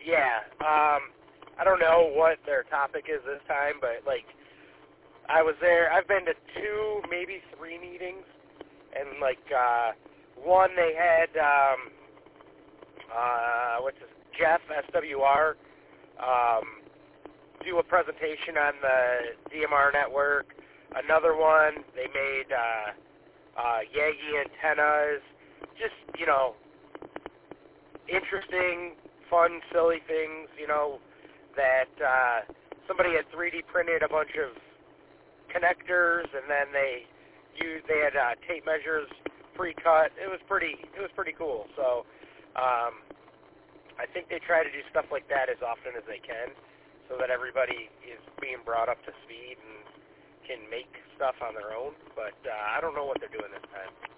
Yeah. I don't know what their topic is this time, but, like, I was there. I've been to 2, maybe 3 meetings, and, like, one they had, Jeff, SWR, do a presentation on the DMR network. Another one, they made Yagi antennas. Just, interesting, fun, silly things, that somebody had 3D printed a bunch of connectors, and then they had tape measures pre-cut. It was pretty cool. So I think they try to do stuff like that as often as they can, so that everybody is being brought up to speed and can make stuff on their own. But I don't know what they're doing this time.